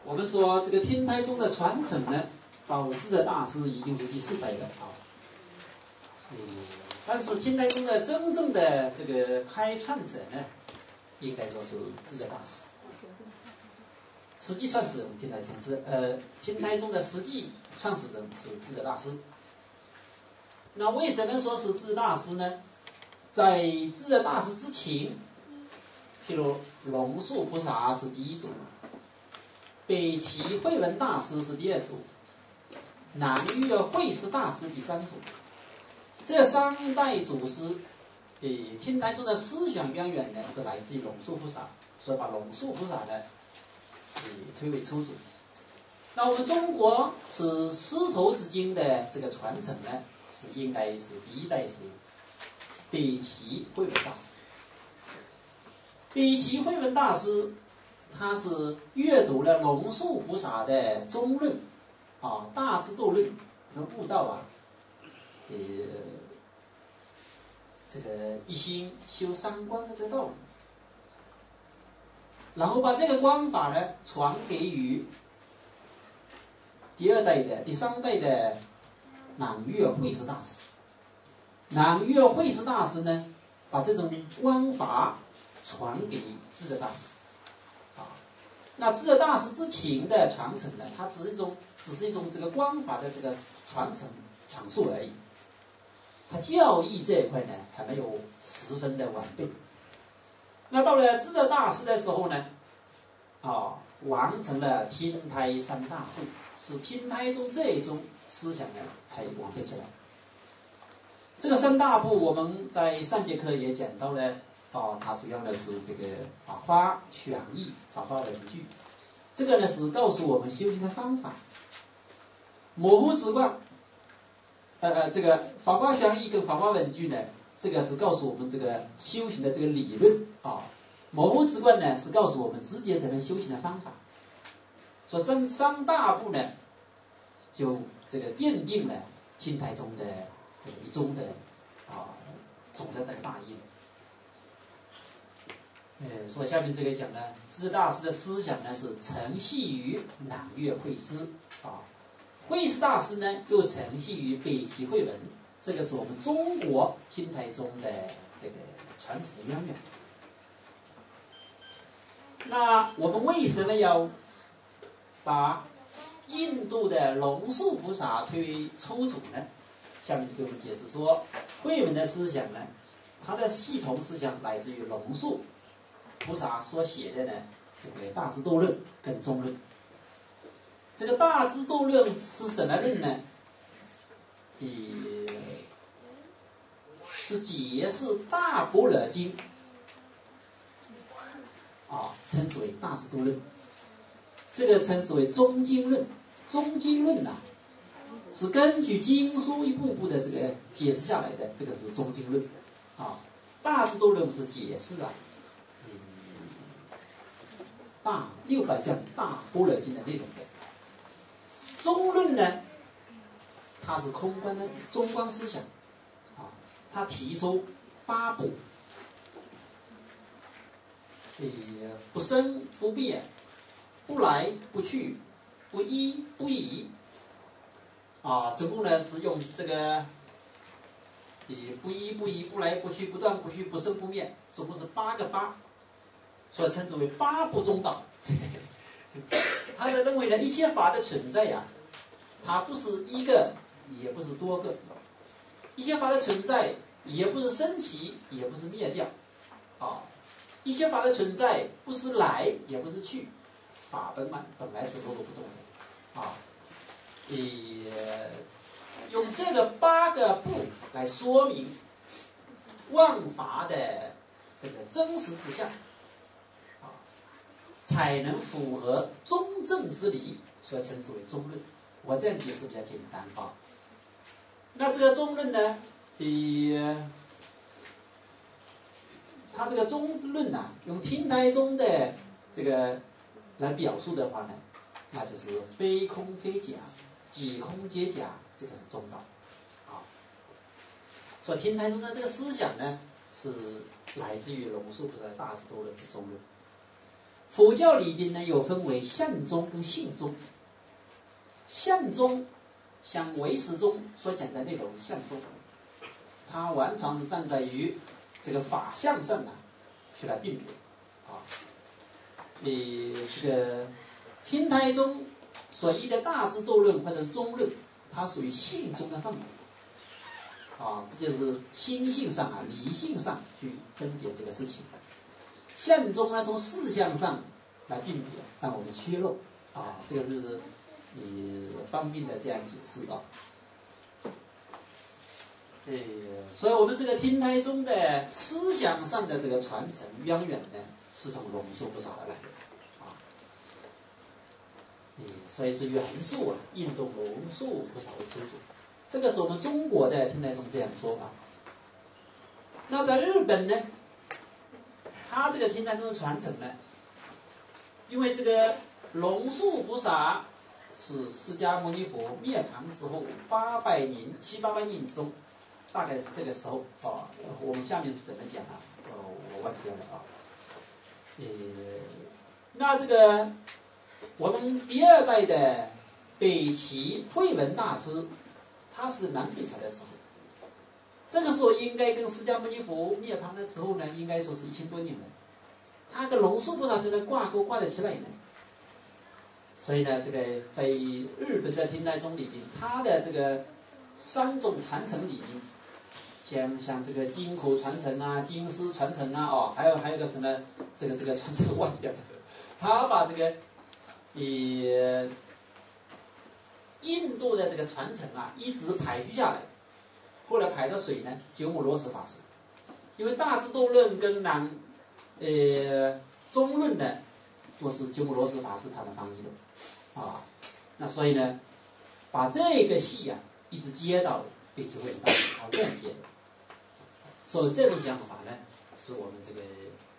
我们说这个天台宗的传承呢，到智者大师已经是第4代了啊。但是天台宗的真正的这个开创者呢，应该说是智者大师。实际创始人是天台宗天台宗的实际创始人是智者大师。那为什么说是智者大师呢？在智者大师之前，譬如龙树菩萨是第1组，北齐慧文大师是第2组，南岳慧师大师第3组。这3代祖师，天台宗的思想渊源呢是来自于龙树菩萨，所以把龙树菩萨呢，推为初祖。那我们中国是师徒之间的这个传承呢，是应该是第1代是北齐慧文大师。北齐慧文大师，他是阅读了龙树菩萨的中论啊、大智度论和悟道啊，这个一心修3观的这个道理，然后把这个观法呢传给予第2代的、第3代的南岳慧师大师。南岳慧师大师呢，把这种观法传给智者大师。那智者大师之前的传承呢，它只是一种这个观法的这个传承阐述而已。他教义这一块呢，还没有十分的完备。那到了智者大师的时候呢，完成了天台3大部，使天台宗这一种思想呢才完备起来。这个3大部我们在上节课也讲到了，它主要的是这个法华玄义、法华文具。这个呢是告诉我们修行的方法。模糊直观。这个法华玄义跟法华文具呢，这个是告诉我们这个修行的这个理论啊。模糊直观呢是告诉我们直接怎么修行的方法。所以这3大部呢，就这个奠定了天台宗的这个一宗的总的这个大义。所以下面这个讲呢，智大师的思想呢是承系于南岳慧师啊。慧师大师呢，又承系于北齐慧文，这个是我们中国天台宗的这个传承的渊源。那我们为什么要把印度的龙树菩萨推为初祖呢？下面给我们解释说，慧文的思想呢，它的系统思想来自于龙树菩萨所写的呢，这个大智度论跟中论。这个大智度论是什么论呢？是解释大般若经称之为大智度论。这个称之为中经论。中经论是根据经书一步步的这个解释下来的，这个是中经论大智度论是解释大600卷大般若经的内容的。中论呢，它是空观的中观思想它提出8不，不生不灭，不来不去，不依不已总共呢是用这个不依不移，不来不去，不断不续，不生不灭，总共是8个8，所以称之为8不中道。他认为呢，一切法的存在它不是一个，也不是多个。一切法的存在，也不是升起，也不是灭掉。一切法的存在，不是来，也不是去。法本来是落落不动的。用这个8个不来说明万法的这个真实之相。才能符合中正之理，所以称之为中论。我这样解释比较简单那这个中论呢，它这个中论用天台宗的这个来表述的话呢，那就是非空非假，即空皆假，这个是中道所以天台宗的这个思想呢，是来自于龙树菩萨的大智度论的中论。 佛教里边呢有分为相宗跟性宗。相宗像唯识宗所讲的内容是相宗，它完全是站在于这个法相上啊去来辨别啊。这个天台宗所依的大智度论或者是中论，它属于性宗的范围啊，这就是心性上啊、理性上去分别这个事情。相宗呢，从事项上来辨别，让我们切入啊，这个是方便的这样解释啊。所以我们这个天台宗的思想上的这个传承渊源呢，是从龙树菩萨而来的啊。所以是元素啊，印度龙树菩萨为祖祖，这个是我们中国的天台宗这样说法。那在日本呢，他这个天台宗的传承呢，因为这个龙树菩萨是释迦牟尼佛灭盘之后700-800年中，大概是这个时候啊。我们下面是怎么讲啊？我忘记掉了啊。那这个我们第二代的北齐慧文大师，他是南北朝的时候，这个时候应该跟释迦牟尼佛灭盘的时候呢，应该说是1000多年了。他跟龙树菩萨这边挂钩挂得起来呢。所以呢，这个在日本的天台宗里面，它的这个3种传承里面，像这个金口传承啊、金丝传承啊，还有个什么这个传承忘记了，他把这个印度的这个传承啊，一直排序下来，后来排到谁呢？鸠摩罗什法师，因为大智度论跟中论呢，都是鸠摩罗什法师他们翻译的。啊，那所以呢，把这个系啊一直接到北齐慧文大师，这样接的。所以这种讲法呢，是我们这个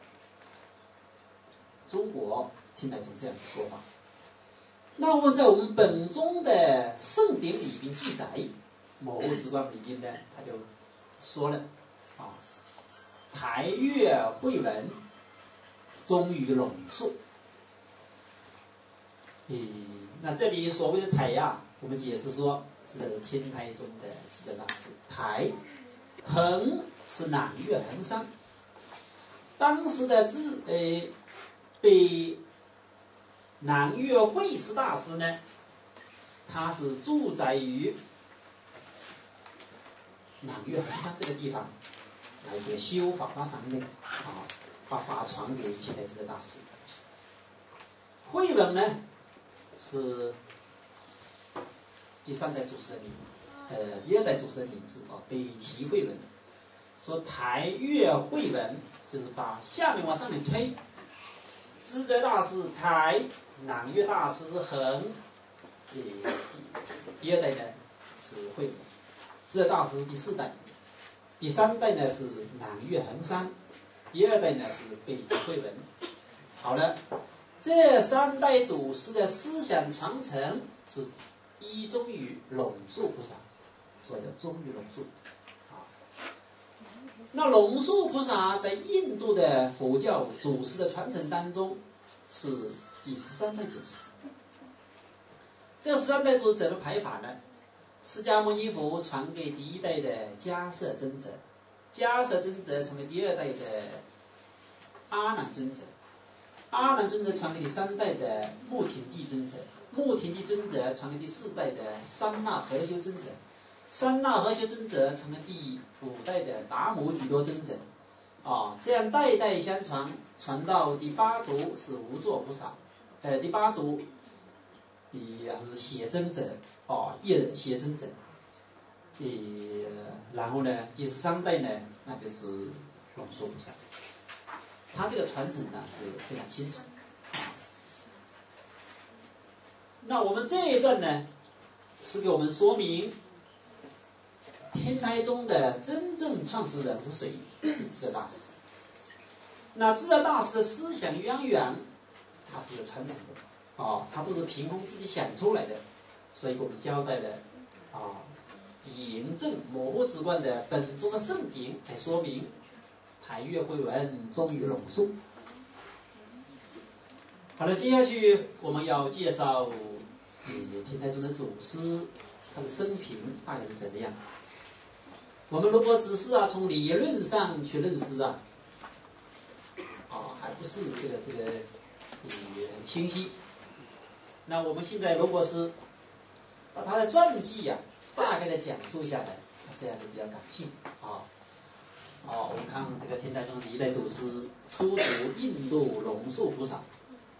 中国天台宗这样的说法。那我们在我们本宗的圣典里面记载，《摩诃止观》里面呢，他就说了啊，台越慧文，终于龙树。那这里所谓的台呀，我们解释说是天台宗的智者大师。台，衡是南岳衡山。当时的被南岳慧师大师呢，他是住在于南岳衡山这个地方，来这个修法华三昧啊，把法传给天台智者大师。慧文呢，是第3代祖师的第2代祖师的名字啊，北齐慧文。说台越慧文，就是把下面往上面推，智者大师台，南岳大师是衡，第2代呢是慧文，智者大师是第4代，第3代呢是南岳衡山，第2代呢是北齐慧文。好了。这3代祖师的思想传承是依宗于龙树菩萨，所以叫宗于龙树啊。那龙树菩萨在印度的佛教祖师的传承当中是第13代祖师。这13代祖师怎么排法呢？释迦牟尼佛传给第1代的迦摄尊者，迦摄尊者成为第2代的阿难尊者。阿难尊者传给第3代的目犍帝尊者，目犍帝尊者传给第4代的三那合修尊者，三那合修尊者传给第5代的达摩举多尊者，这样代代相传，传到第8族是无作菩萨，第8族也是写真者，叶写真者，然后呢，第13代呢，那就是龙树菩萨。他这个传承呢是非常清楚。那我们这一段呢，是给我们说明天台宗的真正创始人是谁？是智者大师。那智者大师的思想渊源，他是有传承的他不是凭空自己想出来的。所以我们交代了引证《摩诃止观》的本宗的圣典来说明。台越慧文，终于龙树。 好了，接下去我们要介绍天台宗的祖师他的生平大概是怎么样。我们如果只是从理论上去认识还不是这个很清晰。那我们现在如果是把他的传记大概的讲述下来，这样就比较感兴我们看这个天台宗历代祖师出土印度龙树菩萨。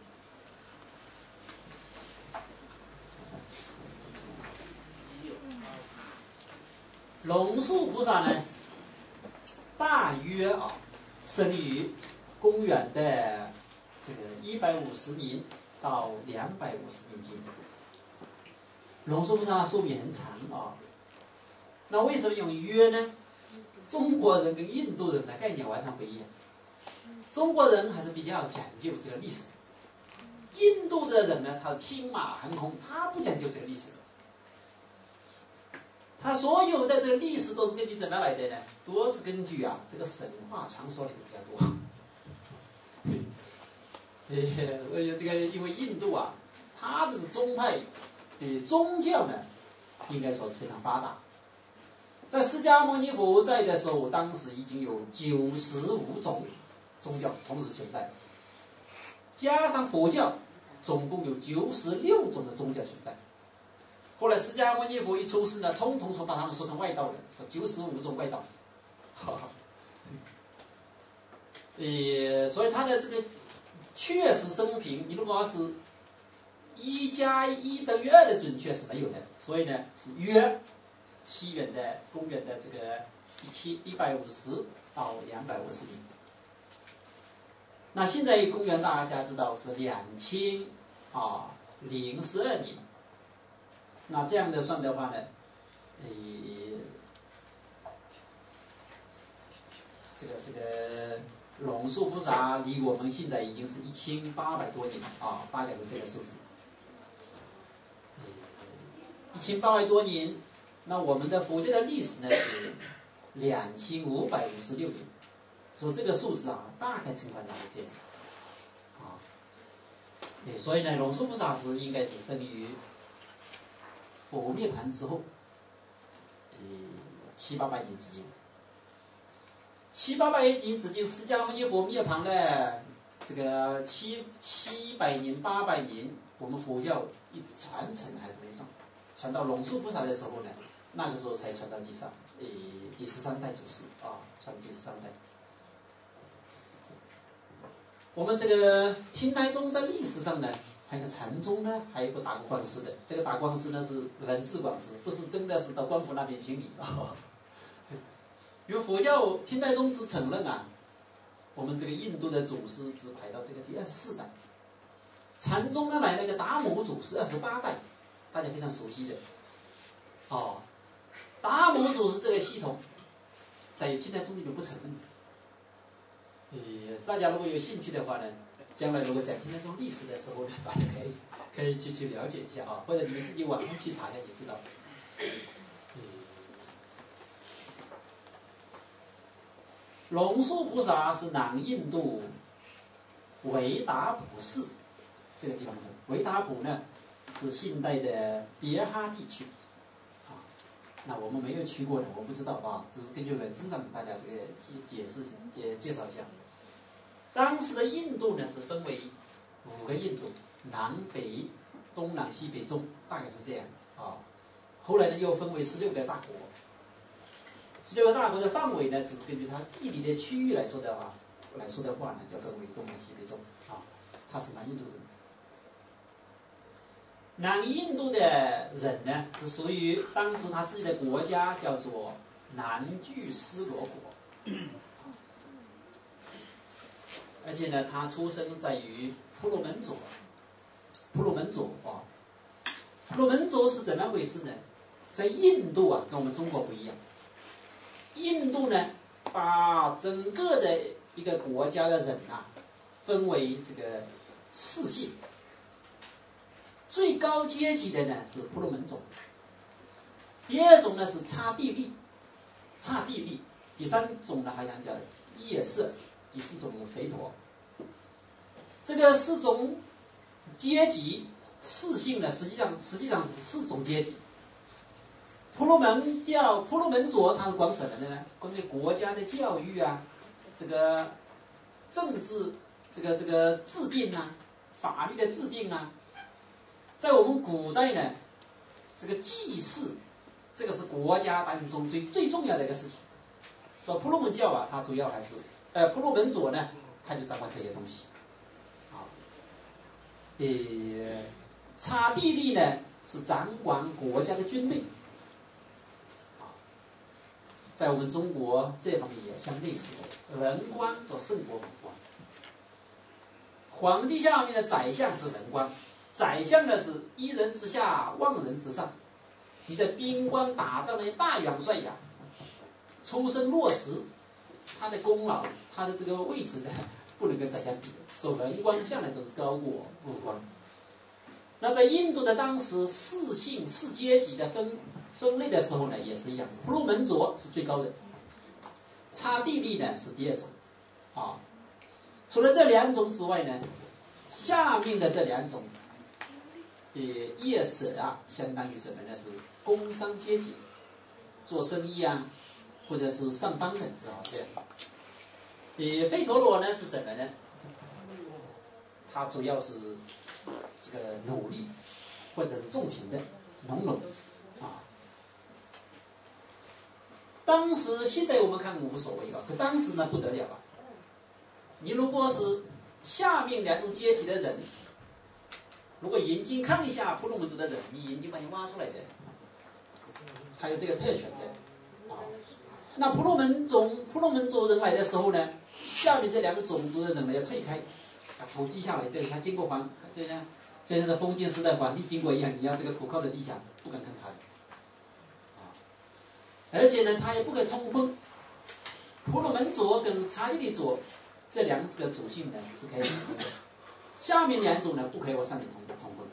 龙树菩萨呢，大约生于公元的这个150年到250年间。龙树菩萨寿命很长那为什么用约呢？中国人跟印度人的概念完全不一样。中国人还是比较讲究这个历史，印度的人呢，他天马行空，他不讲究这个历史。他所有的这个历史都是根据怎么来的呢？多是根据这个神话传说里的比较多。这个因为印度它的宗派宗教呢，应该说是非常发达。在释迦牟尼佛在的时候，当时已经有95种宗教同时存在，加上佛教，总共有96种的宗教存在。后来释迦牟尼佛一出世呢，通通说把他们说成外道了，说95种外道。所以他的这个确实生平，你如果要是1+1等于2的准确是没有的，所以呢是约西元的公元的这个150到250年。那现在公元大家知道是2012年。那这样的算的话呢，这个龙树菩萨离我们现在已经是1800多年了大概是这个数字。1800多年，那我们的佛教的历史呢是2556年，所以这个数字大概情况是这样所以呢，龙树菩萨应该是生于佛灭盘之后700-800年之间。700-800年之间，释迦牟尼佛灭盘呢，这个700年、800年，我们佛教一直传承还是没断。传到龙树菩萨的时候呢，那个时候才传到第13代祖师传第13代。我们这个天台宗在历史上呢，还有个禅宗呢，还有一个打过官司的。这个打官司呢是人治官司，不是真的是到官府那边评理因为佛教天台宗只承认我们这个印度的祖师只排到这个第24代。禅宗呢来了一个达摩祖师28代，大家非常熟悉的达摩祖师这个系统在天台宗里面不承认。大家如果有兴趣的话呢，将来如果讲天台宗历史的时候呢，大家可以去了解一下或者你们自己网上去查一下就知道。龙树菩萨是南印度维达普市这个地方生。维达普呢是现代的别哈地区那我们没有去过的，我不知道只是根据文字上大家这个介绍一下。当时的印度呢是分为5个印度，南北东南西北中，大概是这样后来呢又分为16个大国。16个大国的范围呢，只是根据它地理的区域来说的话呢，就分为东南西北中它是南印度人。南印度的人呢，是属于当时他自己的国家叫做南俱斯罗国，而且呢，他出生在于婆罗门卓。婆罗门卓是怎么回事呢？在印度跟我们中国不一样。印度呢，把整个的一个国家的人分为这个4姓。最高阶级的呢是婆罗门种，第2种呢是刹帝利，第3种呢好像叫夜色，第4种是吠陀。这个4种阶级四姓呢，实际上是4种阶级。婆罗门教它是管什么的呢？管这国家的教育啊，这个政治这个制定啊，法律的制定啊。在我们古代呢，这个祭祀，这个是国家当中最重要的一个事情。所以婆罗门教啊，它主要还是婆罗门佐呢，它就掌管这些东西。刹帝利呢是掌管国家的军队。在我们中国这方面也相类似的，文官都胜过武官。皇帝下面的宰相是文官，宰相呢是一人之下，万人之上。你在兵官打仗的大元帅呀，出身落实，他的功劳，他的这个位置呢，不能跟宰相比。所以文官向来都是高过武官。那在印度的当时4姓4阶级的分类的时候呢，也是一样。婆罗门佐是最高的，刹帝利呢是第2种。除了这2种之外呢，下面的这2种，业舍啊，相当于什么呢？是工商阶级，做生意啊，或者是上班的这样。吠陀罗呢是什么呢？它主要是这个奴隶，或者是种田的农奴。当时现在我们看无所谓这当时呢不得了啊！你如果是下面2种阶级的人，如果眼睛看一下婆罗门族的人，你眼睛把你挖出来的，还有这个特权的。那婆罗门族人来的时候呢，下面这2个种族的人呢要退开，土地下来，这个他经过就像在封建时代皇帝经过一样，你要这个土靠在地下，不敢看他的。而且呢，他也不可以通婚。婆罗门佐跟刹帝利佐这2个属性呢是可以通婚的，下面2种呢不可以往上面通婚。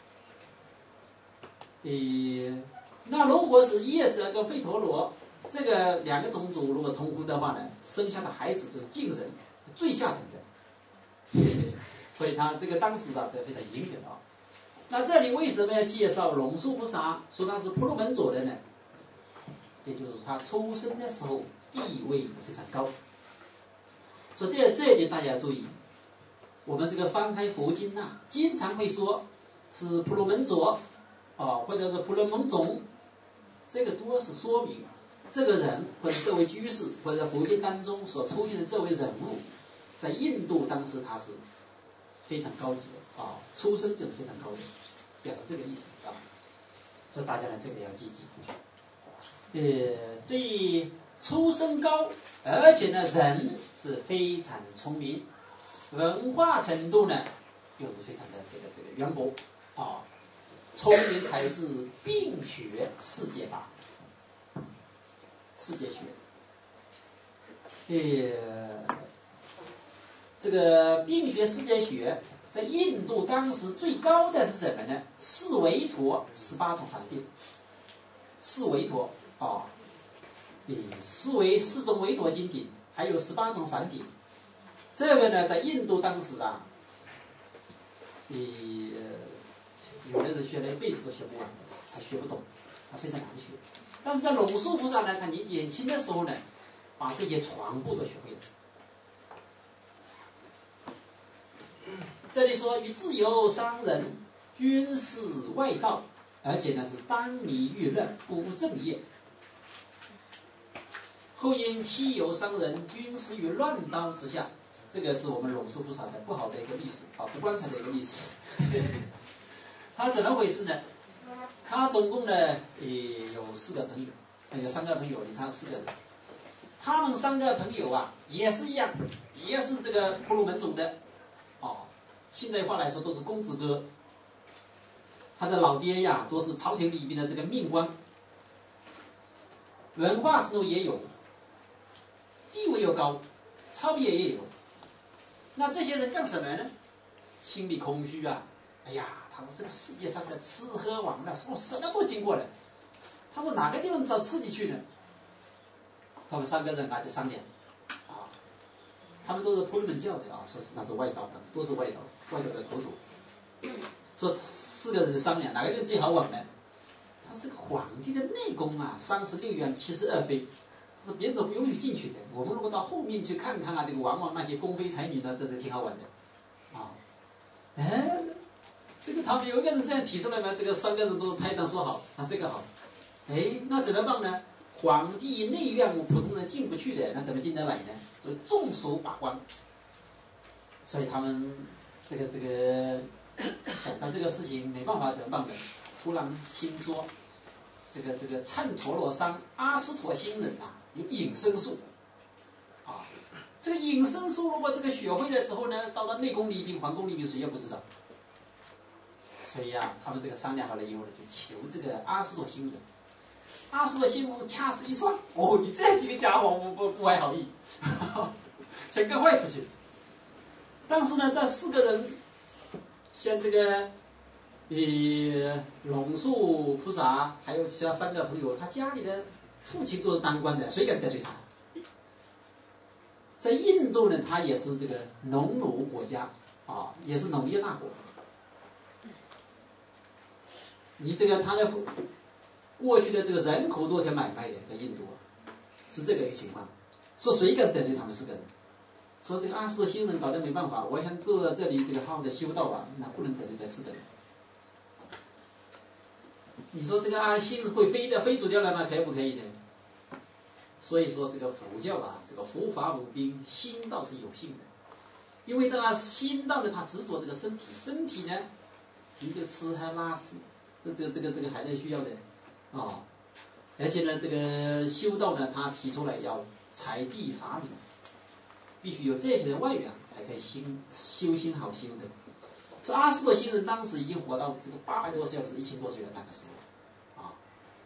那如果是夜舍跟吠陀罗这个2个种族如果通婚的话呢，生下的孩子就是净人，最下等的。所以他这个当时这非常严格啊。那这里为什么要介绍龙树菩萨说他是婆罗门佐的呢？也就是他出生的时候地位就非常高。所以这一点大家要注意。我们这个翻开佛经经常会说是婆罗门佐或者是婆罗门种，这个多是说明这个人或者这位居士或者佛经当中所出现的这位人物，在印度当时他是非常高级的出生就是非常高的，表示这个意思所以大家呢这个要记。对，出身高，而且呢人是非常聪明，文化程度呢又是非常的这个渊博聪明才智并学世界法，世界学。这个并学世界学，在印度当时最高的是什么呢？四维陀18种梵蒂，四维陀4种维陀经典，还有18种梵蒂。这个呢，在印度当时有的人学了一辈子都学不完，还学不懂，他非常难学。但是在龙树菩萨呢，他年纪很轻的时候呢，把这些全部都学会了。这里说与自由商人均是外道，而且呢是耽迷娱乐，不务正业。后因妻由商人均死于乱刀之下，这个是我们龙树菩萨的不好的一个历史不光彩的一个历史。他怎么回事呢？他总共呢有4个朋友，有3个朋友，他4个人。他们3个朋友也是一样，也是这个婆罗门种的现代话来说都是公子哥。他的老爹都是朝廷里面的这个命官，文化程度也有，地位又高，超别也有。那这些人干什么呢？心里空虚哎呀，他说这个世界上的吃喝玩乐什么都经过了，他说哪个地方找刺激去呢？他们3个人就商量他们都是婆罗门教的说是那是外道，都是外道的头头。 说4个人商量哪个地方最好往呢？他说这个皇帝的内宫啊，36院72妃，他说别人都不允许进去的。我们如果到后面去看看啊，这个往往那些宫妃才女呢，这是挺好玩的，啊，哎，这个他们有一个人这样提出来呢，这个3个人都拍掌说好，啊这个好，哎，那怎么办呢？皇帝内院普通人进不去的，那怎么进得来呢？就众手把关。所以他们这个想到这个事情没办法怎么办呢？突然听说这个羼陀罗山阿斯陀星人啊有隐身术啊，这个隐身术如果这个学会了之后呢，到了内宫离兵、皇宫离兵谁也不知道。所以啊，他们这个商量好了以后呢，就求这个阿斯陀星人。阿斯陀星人掐指一算，哦，你这几个家伙不怀好意，想干坏事情。但是呢，这4个人，像这个，龙树菩萨，还有其他3个朋友，他家里的父亲都是当官的，谁敢得罪他？在印度呢，他也是这个农奴国家啊，也是农业大国。你这个他的过去的这个人口都可以买卖的，在印度是这个一个情况，说谁敢得罪他们4个人？说这个阿斯陀星人搞得没办法，我想坐在这里这个好好的修道啊，那不能得罪这4个人。你说这个阿星人会飞的，飞走掉了，那可不可以呢？所以说这个佛教啊，这个佛法无边，心道是有性的。因为这心道呢，它执着这个身体，身体呢，你这个吃喝拉屎，这个还在需要的啊。而且呢，这个修道呢，他提出来要财地法理。必须有这些的外援才可以修心好修的。说阿斯陀星人当时已经活到这个800多岁，或者1000多岁了，那个时候，啊，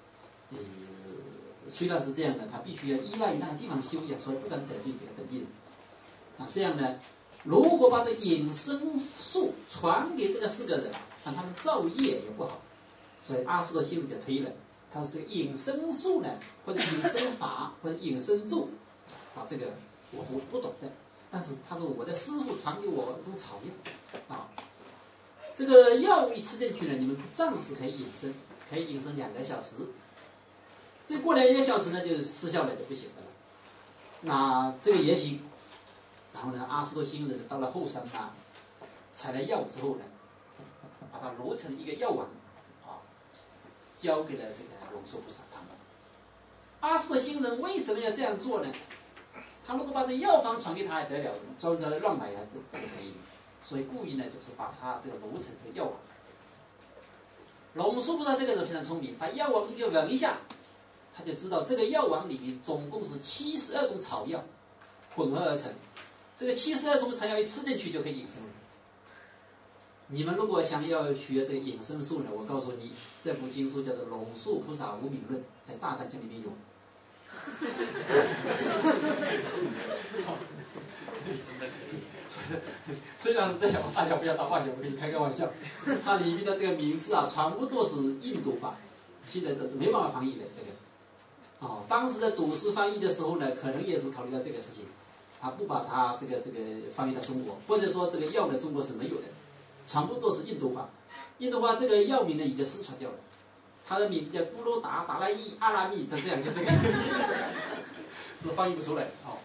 虽然是这样的，他必须要依赖于那个地方修养，所以不能得罪这个本地人。那这样呢，如果把这隐身术传给这个4个人，让他们造业也不好，所以阿斯陀星人就推了，他说这个隐身术呢，或者隐身法，或者隐身咒，啊，这个。我不懂的，但是他说我的师傅传给我这种草药，啊，这个药物一吃进去呢，你们暂时可以隐身，可以隐身2个小时，这过了1个小时呢，就失效了，就不行了。那这个也行。然后呢，阿斯陀星人到了后山啊，采了药之后呢，把它揉成一个药丸，啊，交给了这个龙树菩萨他们。阿斯陀星人为什么要这样做呢？他如果把这药方传给他还得了，专来乱买啊，这不可以。所以故意呢，就是把他这个揉成这个药丸。龙树菩萨这个人非常聪明，把药丸一个闻一下，他就知道这个药丸里面总共是72种草药混合而成。这个72种草药一吃进去就可以隐身了。你们如果想要学这个隐身术呢，我告诉你，这部经书叫做《龙树菩萨无名论》，在大藏经里面有。虽然是这样，大家不要当话讲，我跟你开个玩笑。它里面的这个名字啊，全部都是印度话，现在都没办法翻译的这个。哦，当时的祖师翻译的时候呢，可能也是考虑到这个事情，他不把它这个翻译到中国，或者说这个药呢，中国是没有的，全部都是印度话。印度话这个药名呢，已经失传掉了。他的名字叫咕噜达、达赖伊、阿拉密，就这样，就这个，是翻译不出来哦。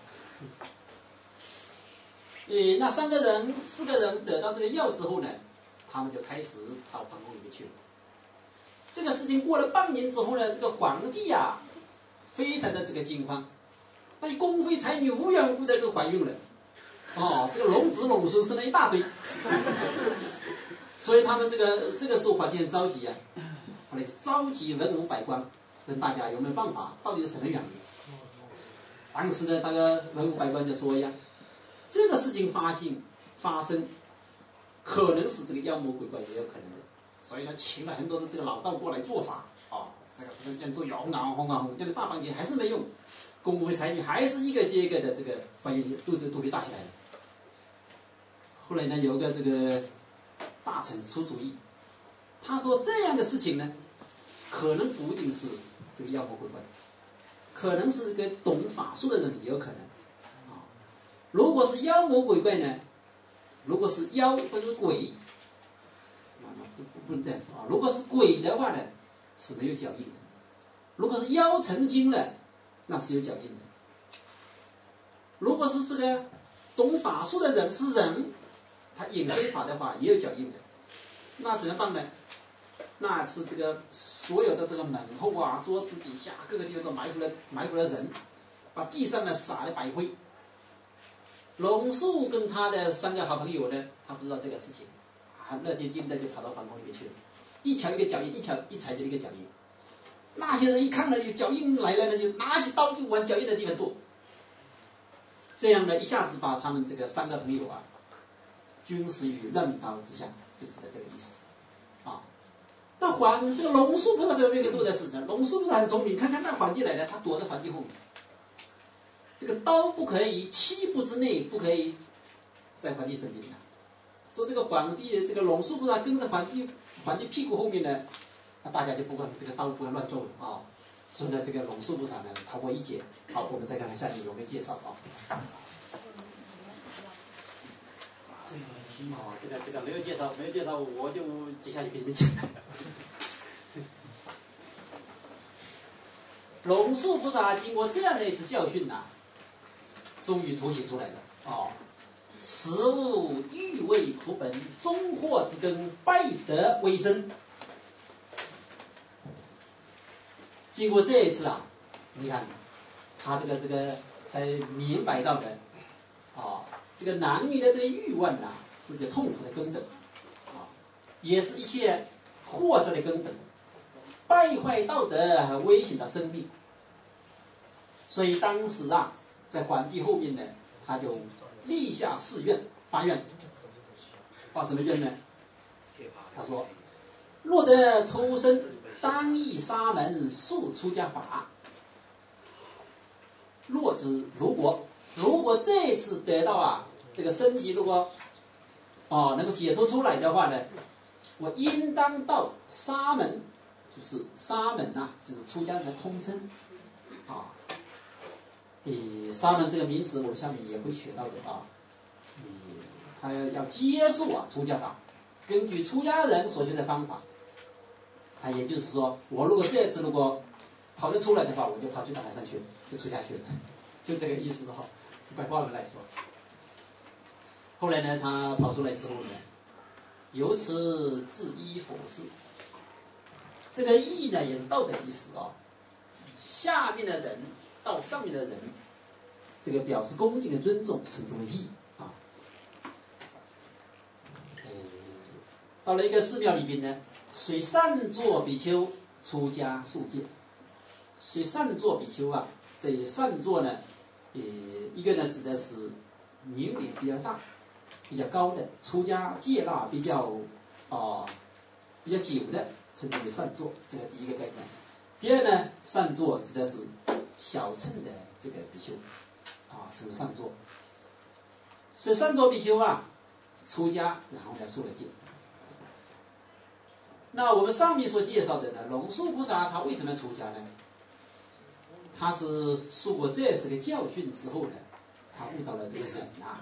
那4个人得到这个药之后呢，他们就开始到皇宫里面去了。这个事情过了半年之后呢，这个皇帝啊，非常的这个惊慌，那宫妃才女无缘无故的就怀孕了，哦，这个龙子龙孙生了一大堆，所以他们这个时候皇帝很着急啊。后来召集文武百官，问大家有没有办法，到底是什么原因？当时呢，那个文武百官就说呀，这个事情发生，可能是这个妖魔鬼怪也有可能的，所以呢，请了很多的这个老道过来做法，啊，这个做摇红，这个大半天还是没用，宫妃才女还是一个接一个的这个怀孕都被打起来了。后来呢，有个这个大臣出主意。他说这样的事情呢，可能不一定是这个妖魔鬼怪，可能是个懂法术的人也有可能。啊，如果是妖魔鬼怪呢，如果是妖或者是鬼， 不能这样说啊。如果是鬼的话呢，是没有脚印的；如果是妖成精了，那是有脚印的。如果是这个懂法术的人是人，他隐身法的话也有脚印的。那怎么办呢？那是这个所有的这个门后啊、桌子底下各个地方都埋伏了人，把地上呢撒了白灰。龙树跟他的3个好朋友呢，他不知道这个事情，乐颠颠的就跑到皇宫里面去了，一瞧一个脚印，一踩就一个脚印。那些人一看呢，有脚印来了呢，就拿起刀就往脚印的地方剁。这样呢，一下子把他们这个3个朋友啊，均死于刃刀之下，就指的这个意思啊。那这个龙树菩萨怎么没有剁的死呢？龙树菩萨很聪明，看看那皇帝来了，他躲在皇帝后面。这个刀不可以7步之内不可以在皇帝身边的。说这个皇帝这个龙树菩萨跟着皇帝屁股后面呢，那大家就不管这个刀不能乱动了啊。所以呢，这个龙树菩萨呢逃过一劫。好，我们再看看下面有没有介绍啊。这个行哦，这个没有介绍，我就接下去给你们讲。龙树菩萨经过这样的一次教训呐，终于凸显出来了哦。实物欲为苦本，终祸之根，败德为生。经过这一次啊，你看他这个才明白到的啊，这个男女的这个欲望啊，是个痛苦的根本啊，也是一切祸者的根本，败坏道德和危险到生命。所以当时啊，在皇帝后面呢，他就立下誓愿，发愿，发什么愿呢？他说：若得偷生，当诣沙门，速出家法。若之如果这次得到啊这个身体，如果能够解脱出来的话呢，我应当到沙门，就是沙门啊，就是出家人的通称啊。沙门这个名词我们下面也会学到的啊。他要接受啊出家法，根据出家人所学的方法。他也就是说，我如果这次如果跑得出来的话，我就跑去大海上去，就出家去了，就这个意思哈。白话文来说，后来呢，他跑出来之后呢，由此自依佛事。这个义呢，也是道德意思啊。下面的人到上面的人，这个表示恭敬的尊重，称之为义啊。到了一个寺庙里边呢，虽善作比丘出家受戒。虽善作比丘啊，这善作呢，一个呢指的是年龄比较大、比较高的，出家戒腊比较久的，称之为善作，这个第一个概念。第二呢，善作指的是小乘的这个比丘啊，这是善作。所以善作比丘啊，出家然后呢受了戒。那我们上面所介绍的呢，龙树菩萨他为什么出家呢？他是受过这次的教训之后呢，他悟到了这个人啊，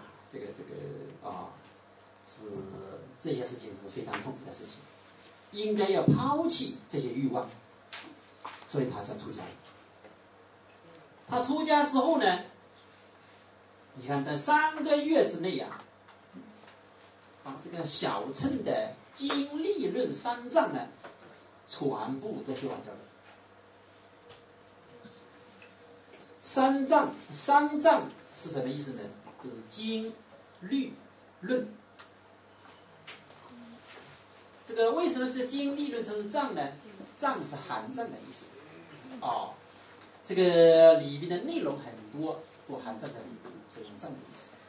是这些事情是非常痛苦的事情，应该要抛弃这些欲望，所以他才出家。他出家之后呢，你看在3个月之内啊，把这个小乘的经历论3藏呢，全部都学完掉了。三藏是什么意思呢？就是经、律、论。这个为什么这经、律、论称是藏呢？藏是含藏的意思。这个里面的内容很多，都含藏在里面，所以用藏的意思。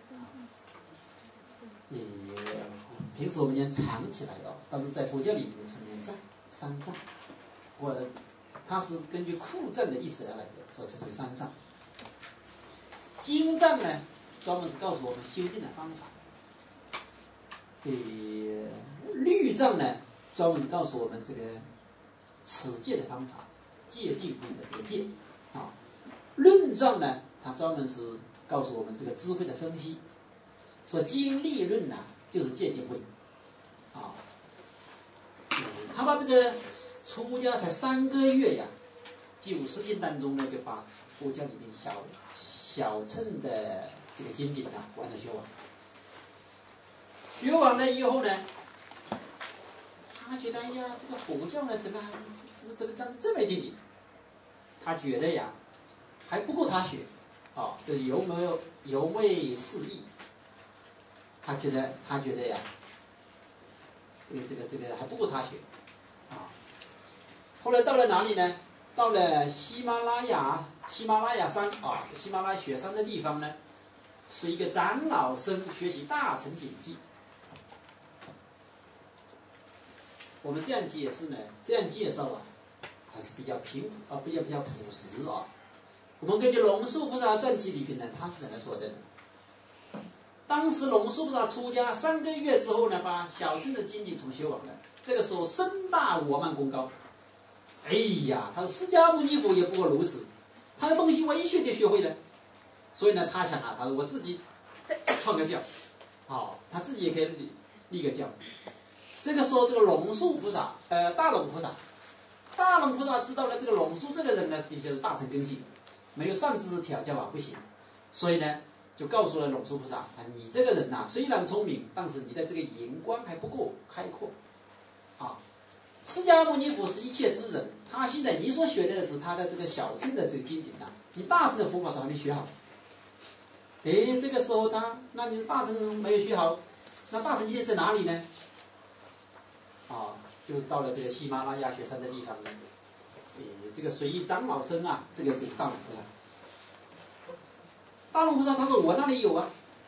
平时我们讲藏起来但是在佛教里面称为藏、三藏。它是根据库藏的意思而来的，所以称为三藏。经藏呢，专门是告诉我们修定的方法。律藏呢，专门是告诉我们这个持戒的方法，戒定慧的这个戒啊。论藏呢，它专门是告诉我们这个智慧的分析。所以经律论呢，就是戒定慧啊。 他把这个出家才3个月呀，90天当中呢，就把佛教里面小乘的这个经典啊，完全学完。学完了以后呢，他觉得哎呀，这个佛教呢，怎么讲这么一点点？他觉得呀，还不够他学，这犹未适意。他觉得呀，这个还不够他学，后来到了哪里呢？到了喜马拉雅山喜马拉雅雪山的地方呢，是一个长老僧学习大乘典籍。我们这样解释呢，这样介绍啊，还是比较比较朴实啊。我们根据龙树菩萨传记里边呢，他是怎么说的呢？当时龙树菩萨出家3个月之后呢，把小乘的经典重学完了。这个时候身大我慢功高，哎呀，他说释迦牟尼佛也不过如此，他的东西我一学就学会了。所以呢，他想啊，他说我自己创个教，他自己也可以立个教。这个时候，这个龙树菩萨，大龙菩萨知道了这个龙树这个人呢，的确是大乘根性，没有善知识调教不行，所以呢，就告诉了龙树菩萨你这个人虽然聪明，但是你的这个眼光还不够开阔，释迦牟尼佛是一切之人，他现在你所学的是他的这个小乘的这个经典你大乘的佛法都还没学好。这个时候那你大乘没有学好，那大乘现在在哪里呢？就是到了这个喜马拉雅雪山的地方呢。这个随意长老僧这个就是大龙菩萨。大龙菩萨他说我那里有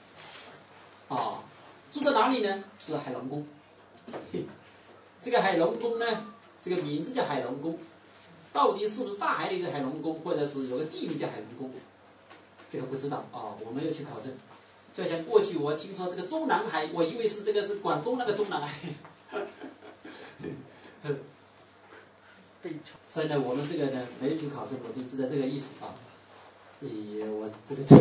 住在哪里呢？住在海龙宫。这个海龙宫呢，这个名字叫海龙宫，到底是不是大海里的海龙宫，或者是有个地名叫海龙宫，这个不知道我没有去考证。就像过去我听说这个中南海，我以为是这个是广东那个中南海。所以呢，我们这个呢没有去考证，我就知道这个意思我这个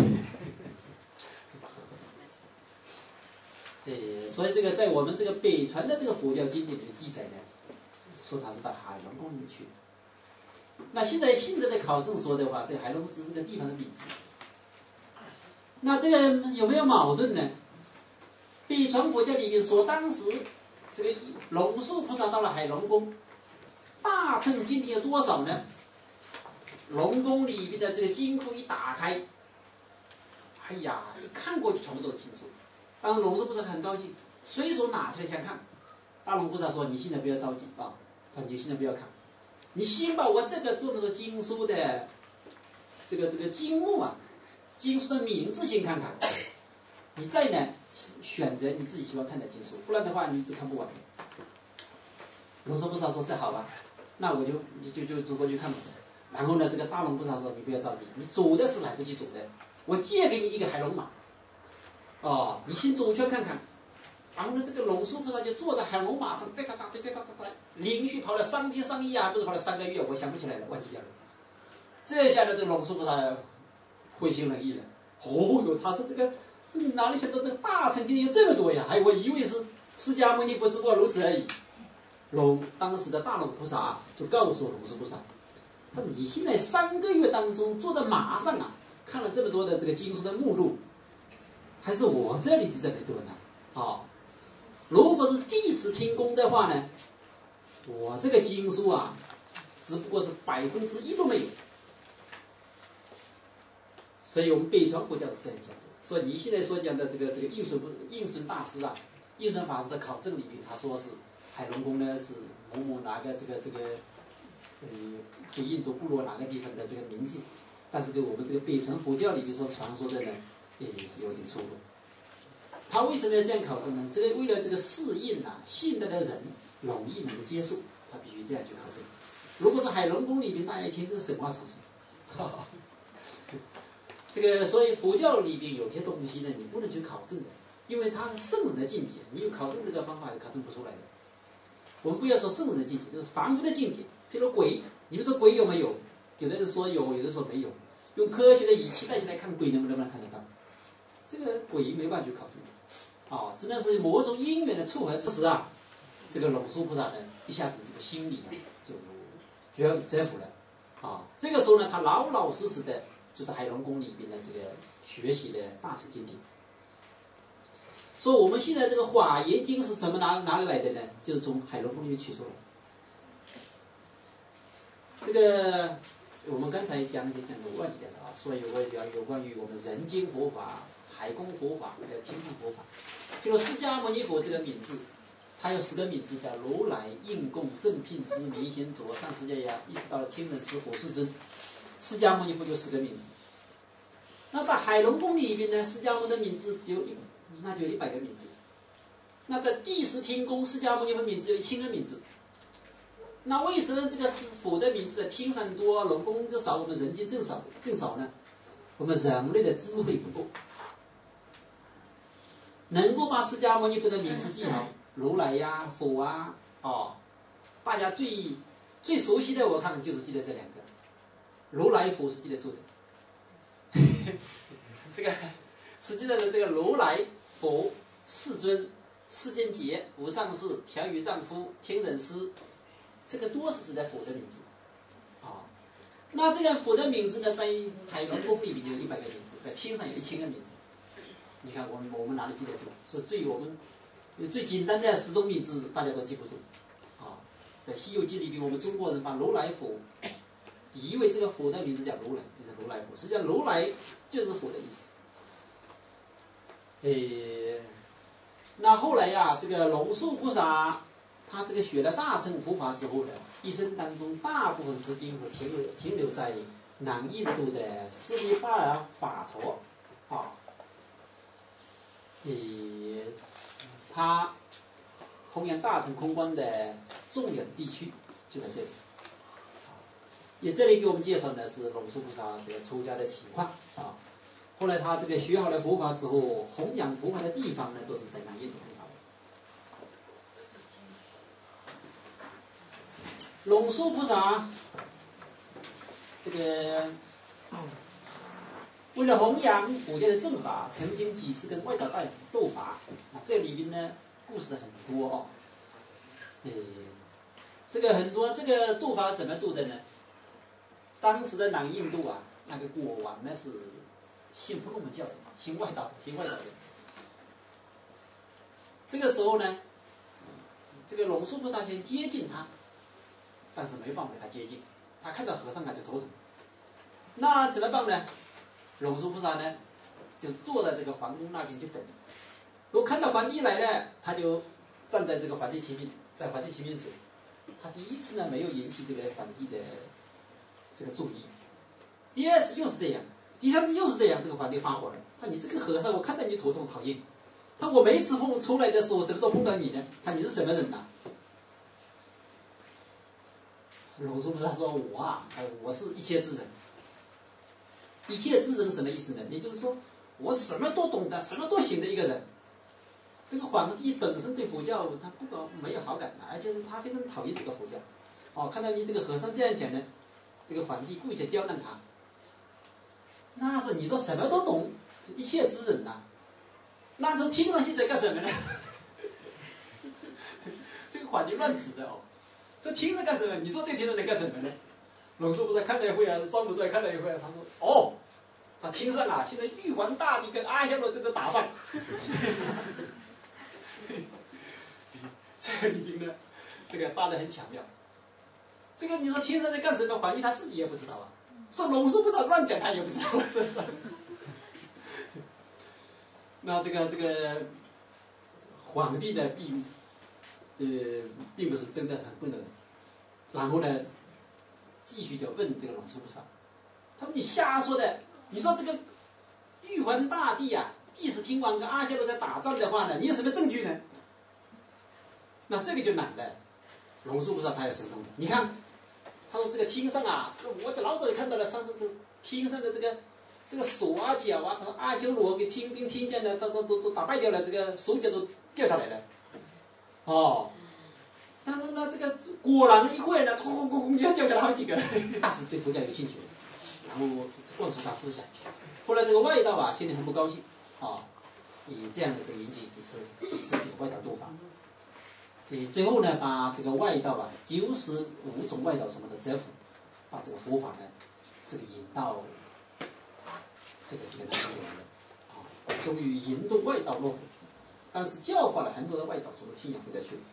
所以这个在我们这个北传的这个佛教经典里面记载呢，说他是到海龙宫里面去。那现在新的考证说的话，这个海龙宫只是这个地方的名字。那这个有没有矛盾呢？北传佛教里面说，当时这个龙树菩萨到了海龙宫，大乘经典有多少呢？龙宫里面的这个金库一打开，哎呀，一看过去全部都是经书。当时龙树菩萨很高兴，随手拿出来想看。大龙菩萨说：“你现在不要着急他说你现在不要看，你先把我这个做那个经书的这个经目经书的名字先看看，你再呢选择你自己喜欢看的经书，不然的话你就看不完。”龙树菩萨说：“这好吧，那我就走过去看吧。”然后呢，这个大龙菩萨说：“你不要着急，你走的是来不及走的，我借给你一个海龙马。你先走圈看看。”然后呢，这个龙树菩萨就坐在海龙马上，哒哒哒哒哒哒哒，连续跑了3天3夜不是跑了3个月，我想不起来了，忘记掉了。这下呢，这个龙树菩萨灰心冷意了。他说这个哪里想到这个大乘经典有这么多呀？我以为是释迦牟尼佛只不过如此而已。当时的大龙菩萨就告诉龙树菩萨，他说你现在3个月当中坐在马上看了这么多的这个经书的目录，还是我这里是这么多呢？如果是第10听功的话呢，我这个经书只不过是1%都没有。所以我们北传佛教是这样讲的。所以你现在所讲的这个应顺大师应顺法师的考证里面，他说是海龙宫呢是某某哪个对印度部落哪个地方的这个名字，但是跟我们这个北传佛教里面所传说的呢，也是有点出入。他为什么要这样考证呢？这个为了这个适应信的人容易能够接受，他必须这样去考证。如果是海龙宫里面，大家一听这是神话传说，这个所以佛教里边有些东西呢，你不能去考证的，因为它是圣人的境界，你用考证这个方法是考证不出来的。我们不要说圣人的境界，就是凡夫的境界。譬如鬼，你们说鬼有没有？有的人说有，有的人说没有。用科学的仪器带起来看鬼能不能看得到？这个鬼没办法去考证只能是某种因缘的凑合之时这个龙树菩萨呢，一下子这个心里啊就折服了，啊，这个时候呢，他老老实实的就在海龙宫里边的这个学习的大乘经典。说我们现在这个华严经是什么哪里来的呢？就是从海龙宫里面取出来。这个我们刚才讲的我忘记了啊，说有关于我们人间佛法、海公佛法还有天上佛法。就释迦牟尼佛这个名字，它有10个名字，叫如来应供正品之明贤佐上释迦呀，一直到了天人师佛世尊，释迦牟尼佛就10个名字。那在海龙宫里边呢，释迦牟尼的名字只有那就有100个名字。那在第10天宫，释迦牟尼佛名字有1000个名字。那为什么这个佛的名字天上多，龙宫就少，我们人间更少呢？我们人类的智慧不够，能够把释迦牟尼佛的名字记好，如来呀、佛啊，大家最熟悉的，我看就是记得这2个，如来佛是记得住的。这个实际上的这个如来佛、世尊、世间劫、无上士、调御丈夫、天人师，这个多是指的佛的名字，那这个佛的名字呢，在海龙宫里面有100个名字，在天上有1000个名字。你看我们哪里记得住？说我们最简单的10种名字大家都记不住，在《西游记》里面，我们中国人把如来佛以为这个佛的名字叫如来，就是如来佛，实际上如来就是佛的意思。那后来呀，这个龙树菩萨他这个学了大乘佛法之后呢，一生当中大部分时间是停留在南印度的斯里巴尔法陀他弘扬大乘空观的重远地区就在这里。也这里给我们介绍的是龙树菩萨这个出家的情况啊。后来他这个学好了佛法之后，弘扬佛法的地方呢，都是在南印度。龙树菩萨这个为了弘扬佛教的正法，曾经几次跟外道大斗法。这里边呢故事很多这个很多，这个斗法怎么斗的呢？当时的南印度那个国王呢是信婆罗门教的，信外道的。这个时候呢，这个龙树菩萨先接近他，但是没办法给他接近，他看到和尚就头疼。那怎么办呢？龙树菩萨呢，就是坐在这个皇宫那边去等。如果看到皇帝来了，他就站在这个皇帝前面，在皇帝前面走。他第一次呢没有引起这个皇帝的这个注意，第2次又是这样，第3次又是这样，这个皇帝发火了，他说你这个和尚，我看到你头痛讨厌。他说我每一次出来的时候，怎么都碰到你呢？他说你是什么人呐？龙树菩萨说我是一切智人。一切智人什么意思呢？也就是说我什么都懂得，什么都行的一个人。这个皇帝本身对佛教他不光没有好感，而且是他非常讨厌这个佛教。看到你这个和尚这样讲呢，这个皇帝故意去刁难他。那说你说什么都懂，一切知人呐，那这听上去在干什么呢？这个皇帝乱指的这听着干什么？你说这听着能干什么呢？龙树菩萨看了一会装不出来，看了一会他说他听上现在玉皇大帝跟阿修罗正在打仗。这个里面呢，这个搭得很巧妙。这个你说天上在干什么？皇帝他自己也不知道说龙树菩萨乱讲，他也不知道，是不是？那这个皇帝呢，并不是真的很笨的人。然后呢，继续就问这个龙树菩萨，他说你瞎说的，你说这个玉皇大帝第10天王跟阿修罗在打仗的话呢，你有什么证据呢？那这个就难了。龙树菩萨他有神通的，你看，他说这个天上这个我老早就看到了，上次天上的这个手脚他说阿修罗给天兵天将的都打败掉了，这个手脚都掉下来了。那这个果然一会呢，咣又掉下来好几个，那是对佛教有兴趣，然后灌输他思想。后来这个外道心里很不高兴以这样的这个引起几次这个外道斗法。 最后呢，把这个外道啊95种外道全部都折服，把这个佛法呢，这个引到这个南印度来了，啊，终于引渡外道落佛，但是教化了很多的外道，从信仰佛教去了。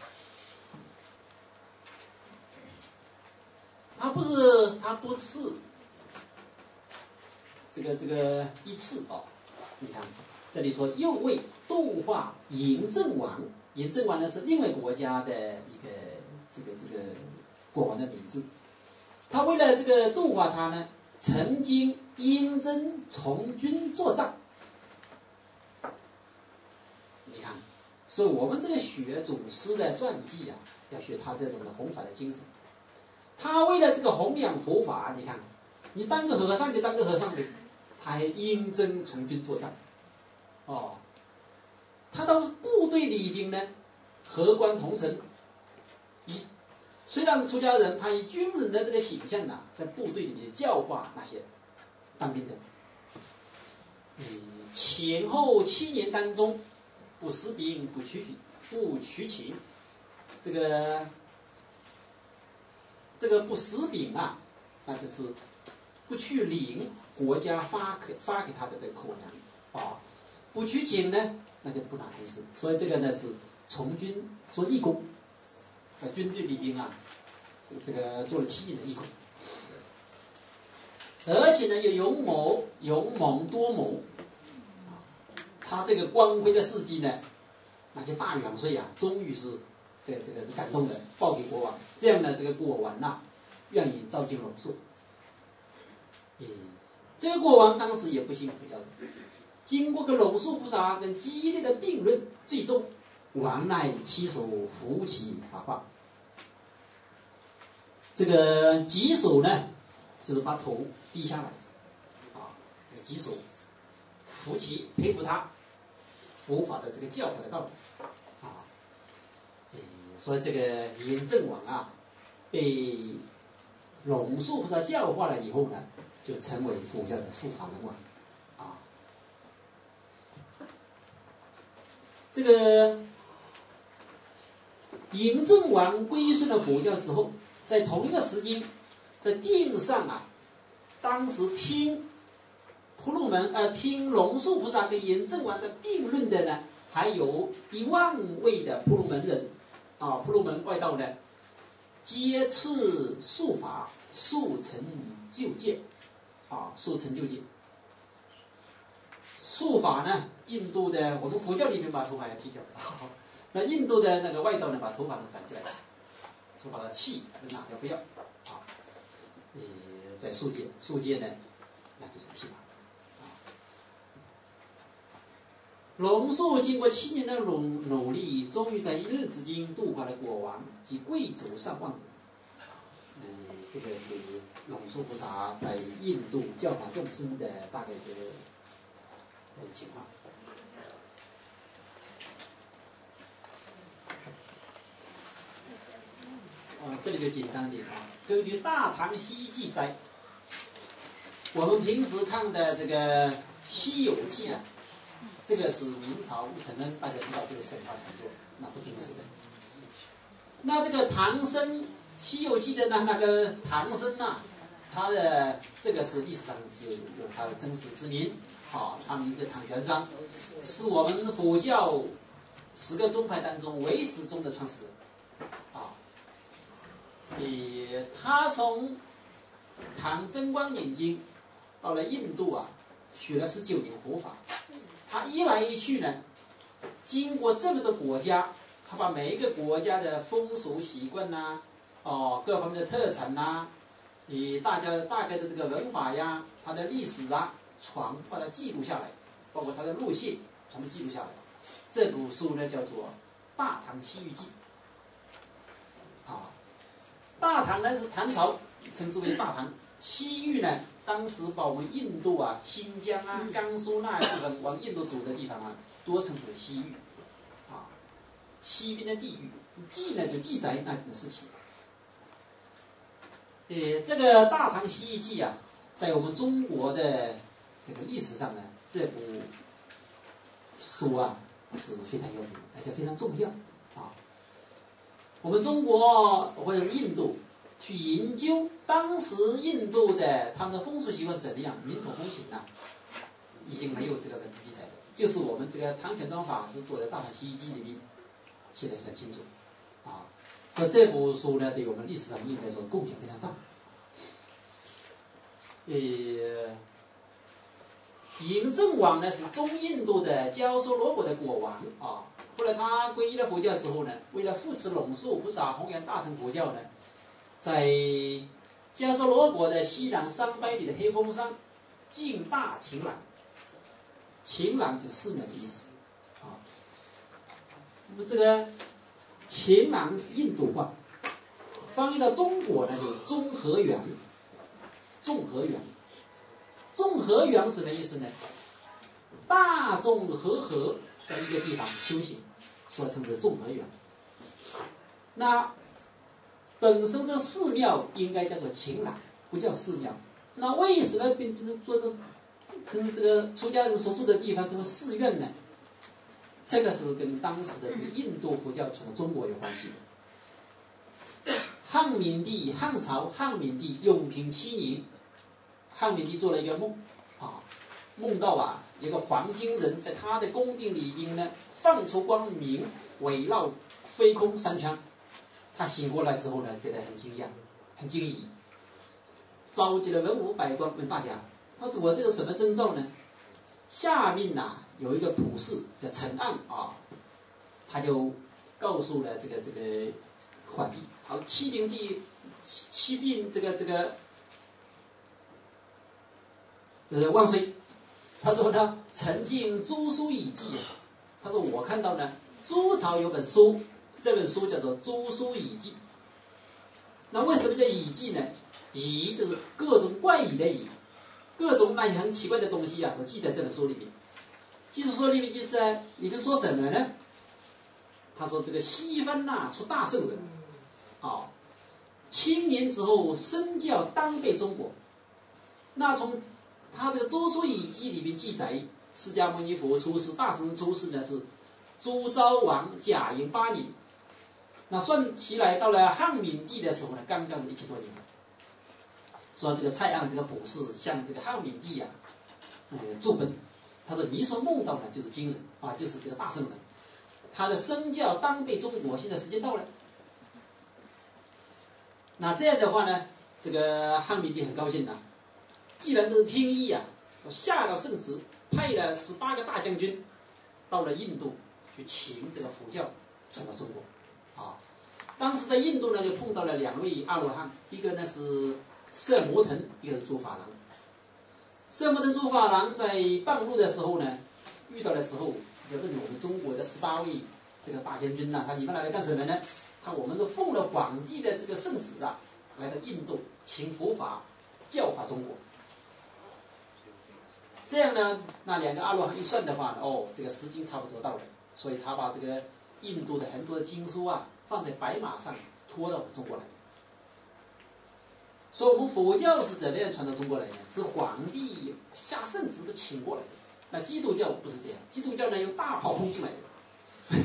他不是这个一次啊，你看这里说又为度化嬴政王，嬴政王呢是另外国家的一个这个国王的名字。他为了这个度化他呢，曾经应征从军作战。你看，所以我们这个学祖师的传记啊，要学他这种的弘法的精神。他为了这个弘扬佛法，你看，你当个和尚就当个和尚的，他还应征从军作战，哦，他到部队里边呢，和官同城，虽然是出家人，他以军人的这个形象呢，在部队里面教化那些当兵的。前后7年当中，不食兵，不取情，这个不食饼啊，那就是不去领国家发给他的这个口粮啊，不取情呢，那就不拿工资。所以这个呢是从军做义工，在军队里边啊，这个做了7年的义工，而且呢又勇猛多谋啊，他这个光辉的事迹呢，那些大元帅啊，终于是这个感动的，报给国王。这样呢，这个国王呐，愿意召见龙树。这个国王当时也不信佛教的，经过个龙树菩萨跟激烈的辩论，最终王乃其手扶其法化。这个稽首呢，就是把头低下来，啊，稽首扶其，佩服他佛法的这个教化的道理，啊。所以这个嬴政王啊，被龙树菩萨教化了以后呢，就成为佛教的护法门王，啊。这个嬴政王归顺了佛教之后，在同一个时间，在殿上啊，当时听龙树菩萨跟嬴政王的辩论的呢，还有1万位的婆罗门人。啊，婆罗门外道呢，皆持术法，速成就见，啊，速成就见。术法呢，印度的我们佛教里面把头发要剃掉，那印度的那个外道呢，把头发能长起来，说把它气拿掉不要，啊，在术界呢，那就是剃发。龙树经过7年的努力，终于在1日之间度化了国王及贵族上万人。这个是龙树菩萨在印度教法众生的大概的情况。这里就简单点啊。根据《大唐西域记》载，我们平时看的这个《西游记》啊。这个是明朝吴承恩，大家知道这个神话传说，那不真实的。那这个唐僧《西游记》的那个唐僧啊，他的这个是历史上是有他的真实之名，啊，他名叫唐玄奘，是我们佛教10个宗派当中唯识宗的创始人，啊，他从唐贞观年间到了印度啊，学了19年佛法。他一来一去呢，经过这么多国家，他把每一个国家的风俗习惯呐，各方面的特产呐，大家大概的这个文法呀，他的历史啊，把它记录下来，包括他的路线，全部记录下来。这部书呢叫做《大唐西域记》，啊，大唐呢是唐朝，称之为大唐。西域呢，当时把我们印度啊、新疆啊、甘肃那一部分往印度走的地方啊，多称之为西域，啊，西边的地域，记呢就记载那边的事情。这个《大唐西域记》啊，在我们中国的这个历史上呢，这部书啊是非常有名，而且非常重要啊。 我们中国或者印度去研究当时印度的他们的风俗习惯怎么样，民土风情呢，已经没有这个文字记载了。就是我们这个唐玄奘法师做的《大唐西域记》里面写的很清楚啊，所以这部书呢，对我们历史上应该说贡献非常大。嬴政王呢是中印度的迦苏罗国的国王啊。后来他皈依了佛教之后呢，为了扶持龙树菩萨、弘扬大乘佛教呢，在迦苏罗国的西南300里的黑风山建大秦朗。秦朗就寺庙的意思啊。那么这个秦朗是印度话，翻译到中国呢就是中和园。众和园，众和园什么意思呢？大众和合在一个地方修行，所称之众和园。那本身这寺庙应该叫做秦朗，不叫寺庙。那为什么做称这个出家人所住的地方称为寺院呢？这个是跟当时的这个印度佛教传到中国有关系的。汉明帝汉朝汉明帝永平7年，汉明帝做了一个梦啊，梦到啊一个黄金人在他的宫殿里边呢放出光明，围绕飞空3圈。他醒过来之后呢，觉得很惊讶，很惊异，召集了文武百官问大家，他说我这个什么征兆呢？下面呐有一个普事叫陈岸啊，他就告诉了这个皇帝，他说启禀这个万岁。他说呢，曾经朱书已记啊，他说我看到呢朱朝有本书，这本书叫做《朱书已记》。那为什么叫已记呢？已就是各种怪异的异，各种那些很奇怪的东西啊，都记在这本书里面。记书里面记在里面说什么呢？他说这个西方呐出大圣人啊，1000年之后身教当被中国。那从他这个《周书已记》里面记载，释迦牟尼佛出世，大乘出世呢是朱昭王甲寅8年。那算起来到了汉明帝的时候呢，刚刚是1000多年。说这个蔡锷这个博士向这个汉明帝啊，奏本，他说你所梦到的就是今人啊，就是这个大圣人，他的身教当被中国，现在时间到了。那这样的话呢，这个汉明帝很高兴啊，既然这是天意啊，下到圣旨，派了18个大将军到了印度去请这个佛教传到中国啊。当时在印度呢，就碰到了2位阿罗汉，一个呢是摄摩腾，一个是竺法郎。摄摩腾、竺法郎在半路的时候呢，遇到的时候就问我们中国的18位这个大将军呐，他你们来干什么呢？我们是奉了皇帝的这个圣旨啊，来到印度请佛法教化中国。这样呢，那2个阿罗汉一算的话，这个时间差不多到了，所以他把这个印度的很多的经书啊，放在白马上拖到我们中国来。所以我们佛教是怎么样传到中国来呢？是皇帝下圣旨请过来的。那基督教不是这样，基督教呢用大炮轰进来的。所以，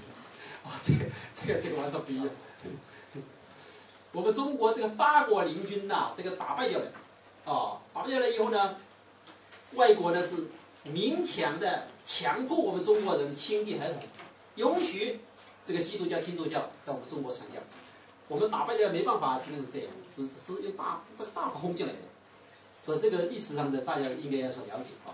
这个玩笑不一样。我们中国这个8国联军呐，这个打败掉了，打败掉了以后呢，外国呢是勉强的强迫我们中国人亲弟合同，允许这个基督教、天主教在我们中国传教。我们打败掉没办法，只能是这样，只是用大炮轰进来的。所以这个历史上的大家应该要所了解啊。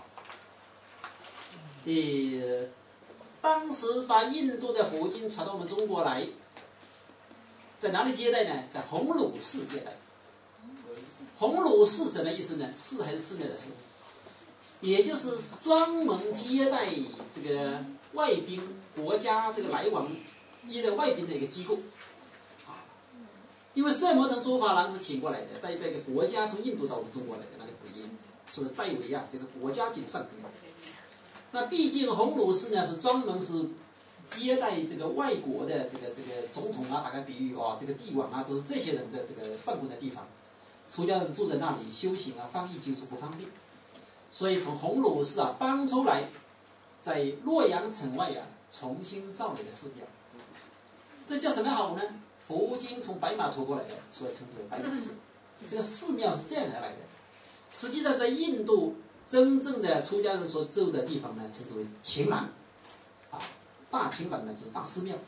当时把印度的佛经传到我们中国来，在哪里接待呢？在鸿胪寺接待。鸿胪寺什么意思呢？寺还是寺庙的寺，也就是专门接待这个外宾国家这个来往接待外宾的一个机构。因为摄摩腾、竺法郎是请过来的，代表一个国家从印度到我们中国来的，那就不一样。所以代为啊，这个国家级的上宾。那毕竟鸿胪寺呢是专门是接待这个外国的这个总统啊，打个比喻这个帝王啊，都是这些人的这个办公的地方。出家人住在那里修行啊，翻译经书不方便，所以从鸿胪寺啊搬出来，在洛阳城外啊重新造了一个寺庙。这叫什么好呢？ 佛经从白马驮过来的，所以称之为白马寺。这个寺庙是这样而来的。实际上，在印度真正的出家人所住的地方呢，称之为秦廊，啊，大秦廊呢就是大寺庙。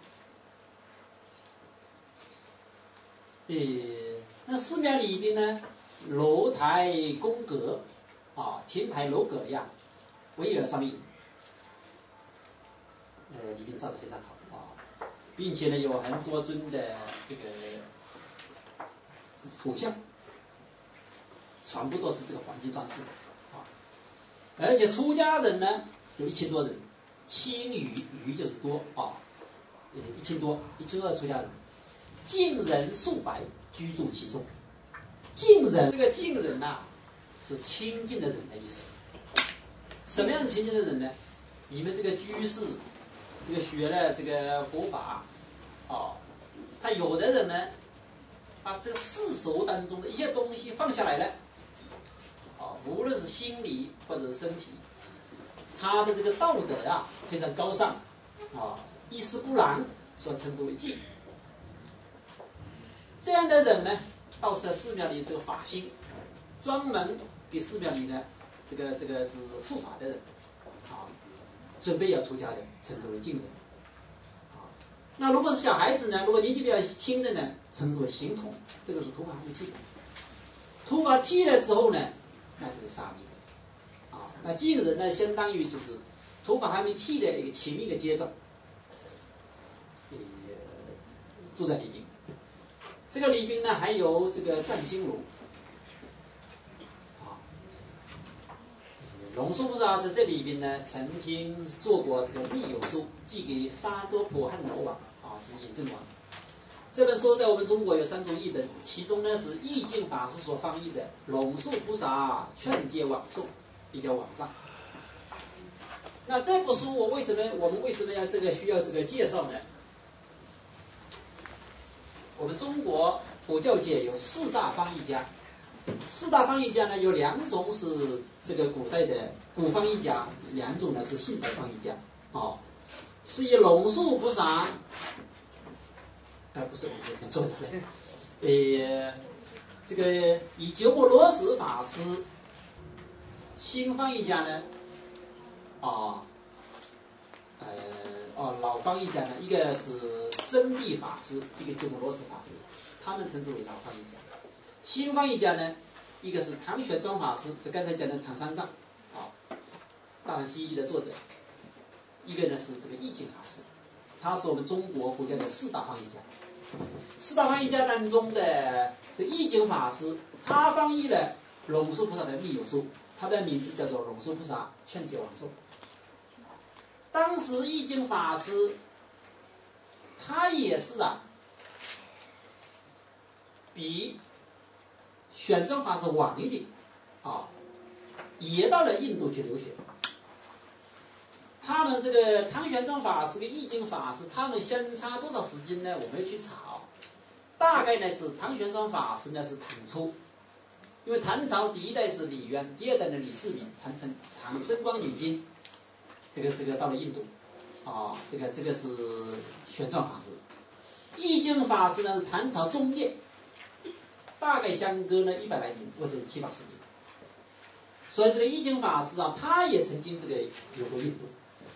那寺庙里边呢，楼台宫阁，啊，亭台楼阁呀，巍峨壮丽，里面造得非常好啊，并且呢有很多尊的这个佛像，全部都是这个黄金装饰，啊，而且出家人呢有1000多人，千余就是多啊，1000多的出家人。净人数百居住其中。净人，这个净人呐，是清净的人的意思。什么样的清净的人呢？你们这个居士，这个学了这个佛法，哦，他有的人呢，把这个世俗当中的一些东西放下来了，哦，无论是心理或者是身体，他的这个道德啊非常高尚，啊，一丝不染，所称之为净。这样的人呢，到寺庙里这个法心，专门给寺庙里呢，这个是护法的人，啊，准备要出家的，称之为净人，啊，那如果是小孩子呢，如果年纪比较轻的呢，称之为行童，这个是头发还没剃的，头发剃了之后呢，那就是沙弥，啊，那净人呢，相当于就是头发还没剃的一个前面一个阶段，住在里边。这个里边呢，还有这个藏经炉，啊，龙树菩萨在这里边呢，曾经做过这个密友书，寄给沙多婆汉罗王，啊，是嬴政王。这本书在我们中国有3种译本，其中呢是义净法师所翻译的《龙树菩萨劝诫往颂》，比较往上。那这部书我们为什么要需要这个介绍呢？我们中国佛教界有4大翻译家，4大翻译家呢有2种是这个古代的古翻译家，2种呢是现代翻译家，哦，是以龙树菩萨，不是我们讲错了，这个以鸠摩罗什法师，新翻译家呢，老翻译家呢，一个是真谛法师，一个鸠摩罗什法师，他们称之为老翻译家。新翻译家呢，一个是唐玄奘法师，就刚才讲的唐三藏，啊，《大唐西域》的作者；一个呢是这个义净法师，他是我们中国佛教的4大翻译家。4大翻译家当中的这义净法师，他翻译了龙树菩萨的密友书，他的名字叫做《龙树菩萨劝诫往颂》。当时义净法师，他也是比玄奘法师晚一点，啊，也到了印度去留学。他们这个唐玄奘法师跟义净法师，他们相差多少时间呢？我没有去查，大概呢是唐玄奘法师呢是唐初，因为唐朝第1代是李渊，第2代的李世民，唐贞观年间。这个到了印度，啊，这个是玄奘法师，义净法师呢是唐朝中叶，大概相隔呢100来年，或者是70-80年。所以这个义净法师啊，他也曾经有过印度。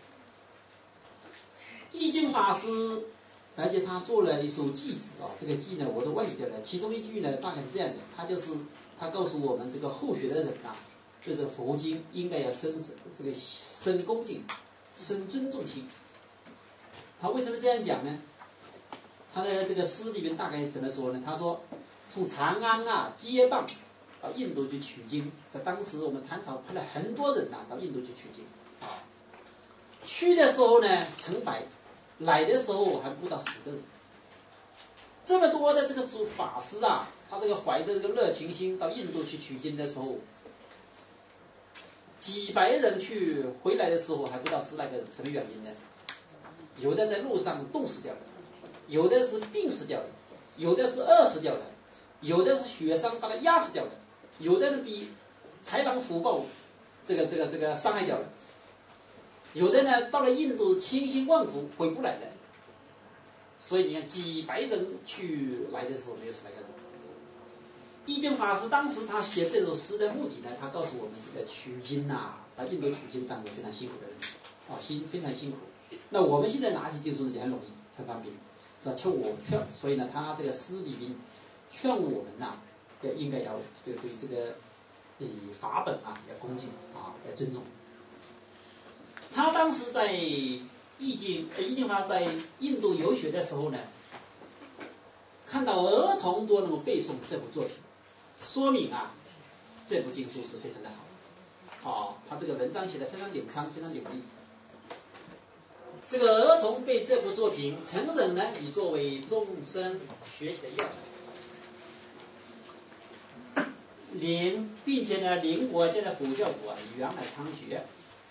义净法师，而且他做了一首偈子啊，这个偈呢我都忘记掉了，其中一句呢大概是这样的，他告诉我们这个后学的人啊。对这个佛经应该要生恭敬、生尊重心。他为什么这样讲呢？他在这个诗里面大概怎么说呢？他说，从长安接棒到印度去取经，在当时我们唐朝派了很多人到印度去取经，啊，去的时候呢成百，来的时候还不到10个人。这么多的这个法师啊，他这个怀着这个热情心到印度去取经的时候。几百人去，回来的时候还不到10来个人，什么原因呢？有的在路上冻死掉了，有的是病死掉了，有的是饿死掉了，有的是雪山把他压死掉了，有的人被豺狼虎豹这个伤害掉了，有的呢到了印度千辛万苦回不来了。 所以你看几百人去来的时候，没有100个人。义净法师当时他写这首诗的目的呢，他告诉我们这个取经把印度取经当作非常辛苦的人非常辛苦。那我们现在拿起经书也很容易，很方便，是吧？所以呢，他这个诗里面劝我们应该要对这个法本要恭敬要尊重。他当时在义净法在印度游学的时候呢，看到儿童都能够背诵这部作品，说明这部经书是非常的好。他这个文章写得非常流畅，非常流利。这个儿童背这部作品，成人呢以作为终身学习的要领，并且呢领国家的佛教徒以原来参学。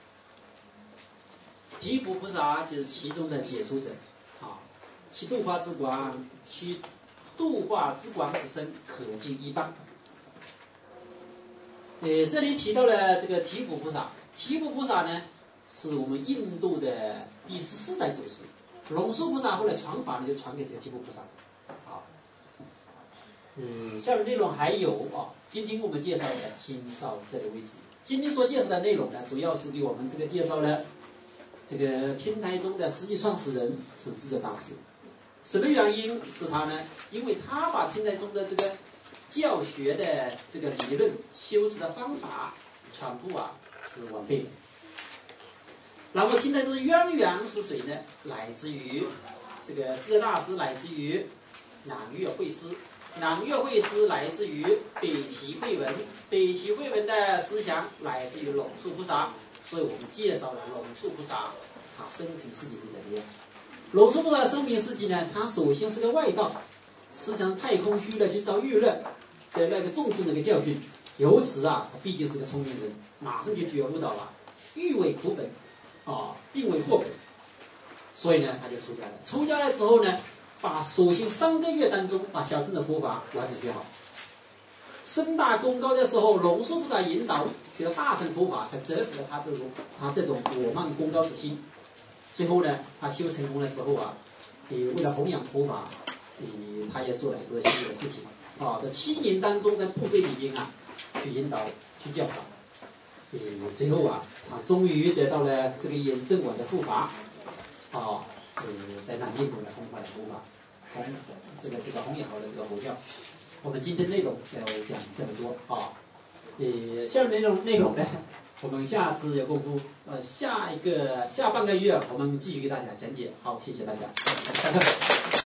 提普菩萨就是其中的解说者其度化之广，其度化之广之深，可尽一般。这里提到了这个提普菩萨。提普菩萨呢，是我们印度的第14代祖师。龙树菩萨后来传法呢，就传给这个提普菩萨。下面内容还有今天我们介绍的先到这里为止。今天所介绍的内容呢，主要是给我们这个介绍了这个天台宗的实际创始人是智者大师。什么原因是他呢？因为他把天台宗的这个教学的这个理论、修持的方法传播是完备的。那么天台宗的渊源是谁呢？来自于这个智者大师，来自于南岳慧师。南岳慧师来自于北齐慧文，北齐慧文的思想来自于龙树菩萨。所以我们介绍了龙树菩萨他生平事迹是怎么样。龙树菩萨的生平事迹呢，他首先是个外道，思想太空虚的去找娱乐的那个重重的一个教训。由此他毕竟是个聪明人，马上就觉悟到欲为苦本并为祸本。所以呢他就出家了。出家了之后呢，把首先3个月当中把小乘的佛法完整学好。升大功高的时候，龙树菩萨引导学了大乘佛法，才折服了他这种我慢功高之心。最后呢，他修成功了之后为了弘扬佛法，他也做了很多辛苦的事情在7年当中，在部队里面去引导、去教导。最后他终于得到了这个眼正管的护法在南印度的弘法的佛法，弘扬好了这个佛教。我们今天内容就讲这么多下面内容呢，我们下次有功夫下半个月我们继续给大家讲解。好，谢谢大家，下课。